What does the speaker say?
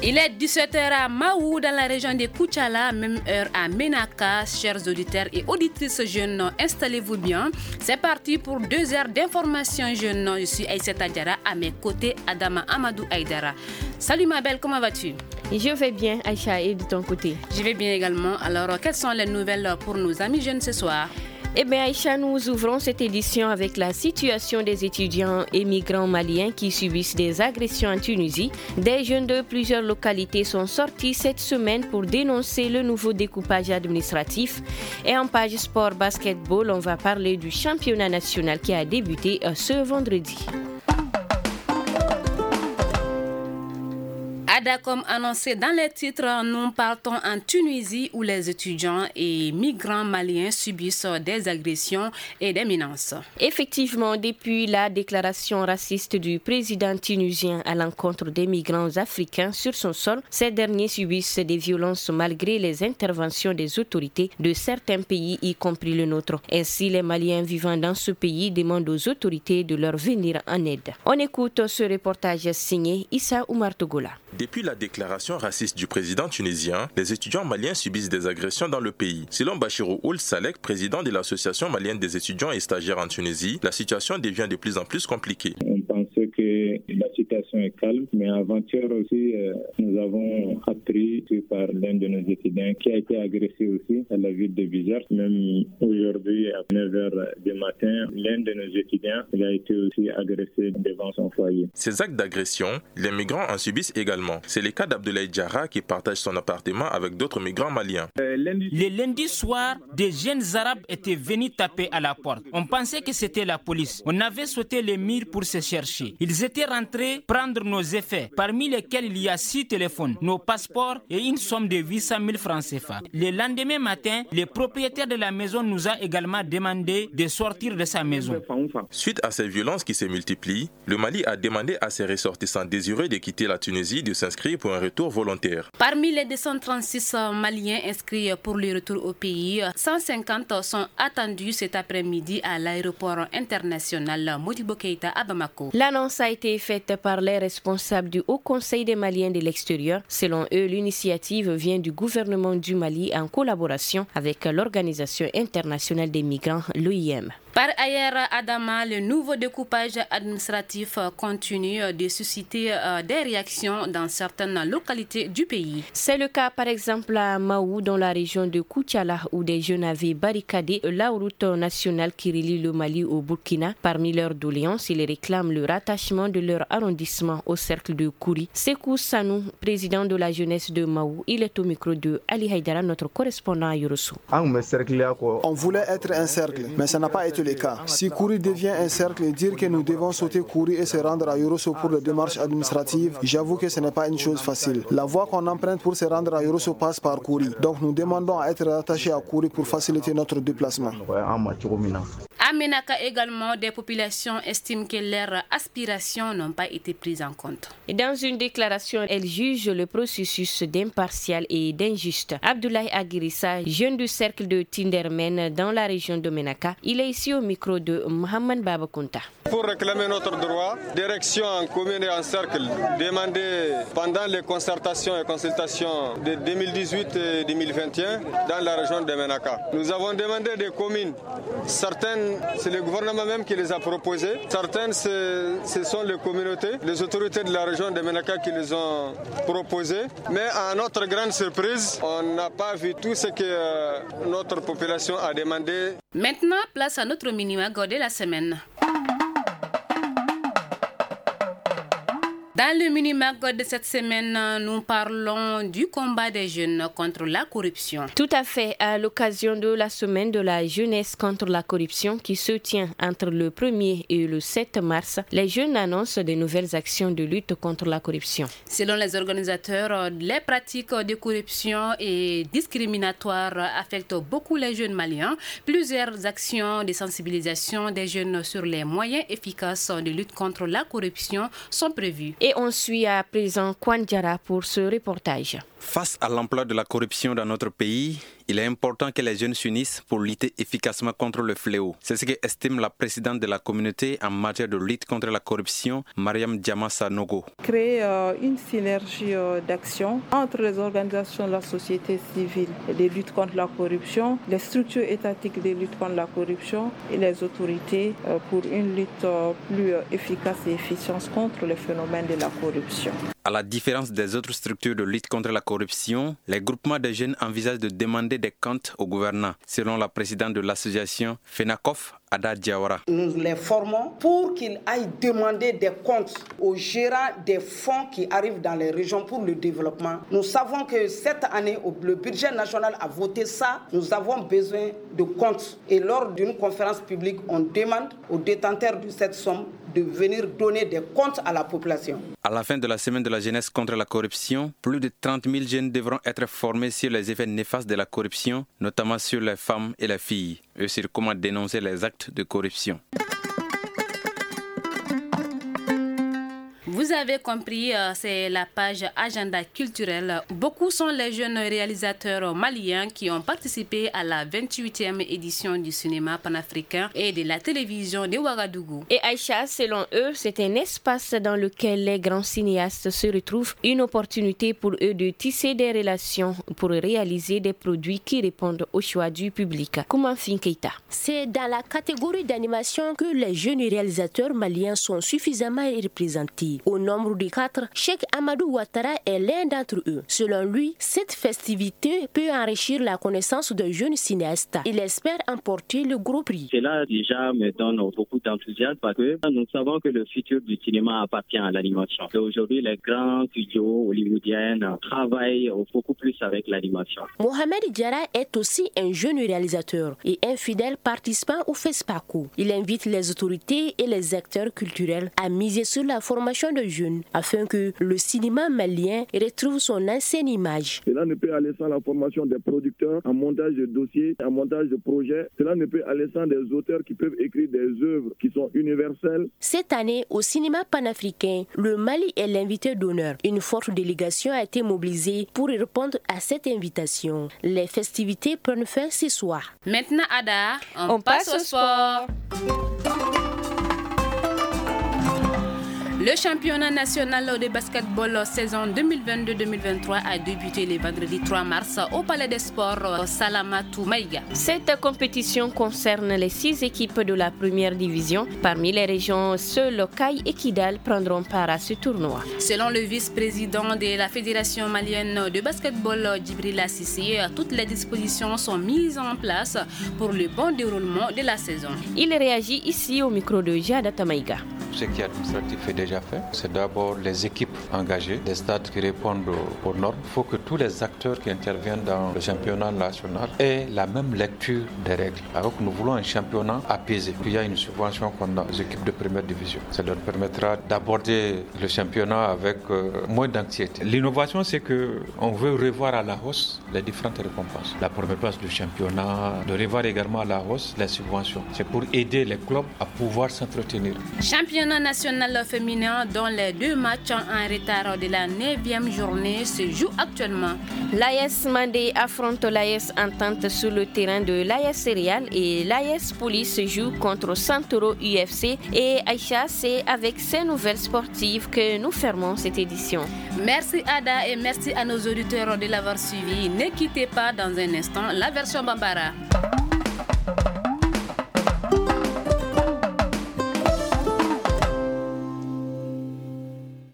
Il est 17h à Maou dans la région de Koutiala, même heure à Ménaka. Chers auditeurs et auditrices jeunes, installez-vous bien. C'est parti pour 2 heures d'information jeune. Je suis Aïssata Diarra, à mes côtés Adama Amadou Aïdara. Salut ma belle, comment vas-tu? Je vais bien, Aïcha, et de ton côté? Je vais bien également. Alors, quelles sont les nouvelles pour nos amis jeunes ce soir? Eh bien, Aïcha, nous ouvrons cette édition avec la situation des étudiants et migrants maliens qui subissent des agressions en Tunisie. Des jeunes de plusieurs localités sont sortis cette semaine pour dénoncer le nouveau découpage administratif. Et en page sport basketball, on va parler du championnat national qui a débuté ce vendredi. Ada, comme annoncé dans les titres, nous partons en Tunisie où les étudiants et migrants maliens subissent des agressions et des menaces. Effectivement, depuis la déclaration raciste du président tunisien à l'encontre des migrants africains sur son sol, ces derniers subissent des violences malgré les interventions des autorités de certains pays, y compris le nôtre. Ainsi, les Maliens vivant dans ce pays demandent aux autorités de leur venir en aide. On écoute ce reportage signé Issa Oumar Togola. Depuis la déclaration raciste du président tunisien, les étudiants maliens subissent des agressions dans le pays. Selon Bachirou Ould Salek, président de l'association malienne des étudiants et stagiaires en Tunisie, la situation devient de plus en plus compliquée. On pensait que la situation est calme, mais avant-hier aussi, nous avons appris par l'un de nos étudiants qui a été agressé aussi à la ville de Bizerte. Même aujourd'hui, à 9h du matin, l'un de nos étudiants il a été aussi agressé devant son foyer. Ces actes d'agression, les migrants en subissent également. C'est le cas d'Abdoulaye Diarra qui partage son appartement avec d'autres migrants maliens. Le lundi soir, des jeunes arabes étaient venus taper à la porte. On pensait que c'était la police. On avait sauté les murs pour se chercher. Ils étaient rentrés prendre nos effets, parmi lesquels il y a 6 téléphones, nos passeports et une somme de 800 000 francs CFA. Le lendemain matin, le propriétaire de la maison nous a également demandé de sortir de sa maison. Suite à ces violences qui se multiplient, le Mali a demandé à ses ressortissants désireux de quitter la Tunisie de s'inscrire pour un retour volontaire. Parmi les 236 Maliens inscrits pour le retour au pays, 150 sont attendus cet après-midi à l'aéroport international Modibo Keïta à Bamako. L'annonce a été faite par les responsables du Haut Conseil des Maliens de l'extérieur. Selon eux, l'initiative vient du gouvernement du Mali en collaboration avec l'Organisation internationale des migrants, l'OIM. Par ailleurs, Adama, le nouveau découpage administratif continue de susciter des réactions dans certaines localités du pays. C'est le cas par exemple à Maou, dans la région de Koutiala, où des jeunes avaient barricadé la route nationale qui relie le Mali au Burkina. Parmi leurs doléances, ils réclament le rattachement de leur arrondissement au cercle de Kouri. Sekou Sanou, président de la jeunesse de Maou, il est au micro de Ali Haïdara, notre correspondant à Yorosso. On voulait être un cercle, mais ça n'a pas été le cas. Si Kouri devient un cercle, dire que nous devons sauter Kouri et se rendre à Yorosso pour les démarches administratives, j'avoue que ce n'est pas une chose facile. La voie qu'on emprunte pour se rendre à Yorosso passe par Kouri. Donc nous demandons à être rattachés à Kouri pour faciliter notre déplacement. À Ménaka également, des populations estiment que leurs aspirations n'ont pas été prises en compte. Dans une déclaration, elle juge le processus d'impartial et d'injuste. Abdoulaye Aguirissa, jeune du cercle de Tindermen dans la région de Ménaka, il est ici au micro de Mohamed Babakunta. Pour réclamer notre droit, d'érection en commune et en cercle, demandé pendant les concertations et consultations de 2018 et 2021 dans la région de Ménaka. Nous avons demandé des communes, certaines c'est le gouvernement même qui les a proposées, certaines ce sont les communautés, les autorités de la région de Ménaka qui les ont proposées, mais à notre grande surprise, on n'a pas vu tout ce que notre population a demandé. Maintenant, place à notre mini-mag de la semaine. Dans le mini-mag de cette semaine, nous parlons du combat des jeunes contre la corruption. Tout à fait, à l'occasion de la semaine de la jeunesse contre la corruption qui se tient entre le 1er et le 7 mars, les jeunes annoncent de nouvelles actions de lutte contre la corruption. Selon les organisateurs, les pratiques de corruption et discriminatoires affectent beaucoup les jeunes maliens. Plusieurs actions de sensibilisation des jeunes sur les moyens efficaces de lutte contre la corruption sont prévues. Et on suit à présent Kwan Diarra pour ce reportage. Face à l'ampleur de la corruption dans notre pays, il est important que les jeunes s'unissent pour lutter efficacement contre le fléau. C'est ce qu'estime la présidente de la communauté en matière de lutte contre la corruption, Mariam Diamassa Nogo. Créer une synergie d'action entre les organisations de la société civile de lutte contre la corruption, les structures étatiques de lutte contre la corruption et les autorités pour une lutte plus efficace et efficiente contre le phénomène de la corruption. À la différence des autres structures de lutte contre la corruption, les groupements de jeunes envisagent de demander des comptes aux gouvernants, selon la présidente de l'association FENACOF, Ada Diawara. Nous les formons pour qu'ils aillent demander des comptes aux gérants des fonds qui arrivent dans les régions pour le développement. Nous savons que cette année, le budget national a voté ça. Nous avons besoin de comptes. Et lors d'une conférence publique, on demande aux détenteurs de cette somme de venir donner des comptes à la population. À la fin de la semaine de la jeunesse contre la corruption, plus de 30 000 jeunes devront être formés sur les effets néfastes de la corruption, notamment sur les femmes et les filles, et sur comment dénoncer les actes de corruption. Vous avez compris, c'est la page agenda culturel. Beaucoup sont les jeunes réalisateurs maliens qui ont participé à la 28e édition du cinéma panafricain et de la télévision de Ouagadougou. Et Aïcha, selon eux, c'est un espace dans lequel les grands cinéastes se retrouvent, une opportunité pour eux de tisser des relations pour réaliser des produits qui répondent aux choix du public. Koumanfin Keita. C'est dans la catégorie d'animation que les jeunes réalisateurs maliens sont suffisamment représentés. Au nombre de 4, Cheikh Amadou Ouattara est l'un d'entre eux. Selon lui, cette festivité peut enrichir la connaissance de jeunes cinéastes. Il espère emporter le gros prix. Cela déjà me donne beaucoup d'enthousiasme parce que nous savons que le futur du cinéma appartient à l'animation. Et aujourd'hui, les grands studios hollywoodiens travaillent beaucoup plus avec l'animation. Mohamed Diarra est aussi un jeune réalisateur et un fidèle participant au FESPACO. Il invite les autorités et les acteurs culturels à miser sur la formation de jeunes afin que le cinéma malien retrouve son ancienne image. Cela ne peut aller sans la formation des producteurs, en montage de dossiers, en montage de projets. Cela ne peut aller sans des auteurs qui peuvent écrire des œuvres qui sont universelles. Cette année, au cinéma panafricain, le Mali est l'invité d'honneur. Une forte délégation a été mobilisée pour répondre à cette invitation. Les festivités prennent fin ce soir. Maintenant, Ada, on passe au sport. Le championnat national de basketball saison 2022-2023 a débuté le vendredi 3 mars au Palais des Sports Salamatou Maïga. Cette compétition concerne les 6 équipes de la première division. Parmi les régions, seuls Caille et Kidal prendront part à ce tournoi. Selon le vice-président de la Fédération malienne de basketball, Djibril Sissi, toutes les dispositions sont mises en place pour le bon déroulement de la saison. Il réagit ici au micro de Jada Tamaïga. Ce qui est administratif est déjà fait. C'est d'abord les équipes engagées, les stades qui répondent aux normes. Il faut que tous les acteurs qui interviennent dans le championnat national aient la même lecture des règles. Alors que nous voulons un championnat apaisé. Il y a une subvention qu'on a aux équipes de première division. Ça leur permettra d'aborder le championnat avec moins d'anxiété. L'innovation, c'est qu'on veut revoir à la hausse les différentes récompenses. La première place du championnat, de revoir également à la hausse les subventions. C'est pour aider les clubs à pouvoir s'entretenir. Championnat national féminin dont les 2 matchs en retard de la 9e journée se jouent actuellement. L'AS Mandé affronte l'AS Entente sur le terrain de l'AS Céréales et l'AS Police joue contre Santoro UFC. Et Aïcha, c'est avec ces nouvelles sportives que nous fermons cette édition. Merci Ada et merci à nos auditeurs de l'avoir suivi. Ne quittez pas dans un instant la version Bambara.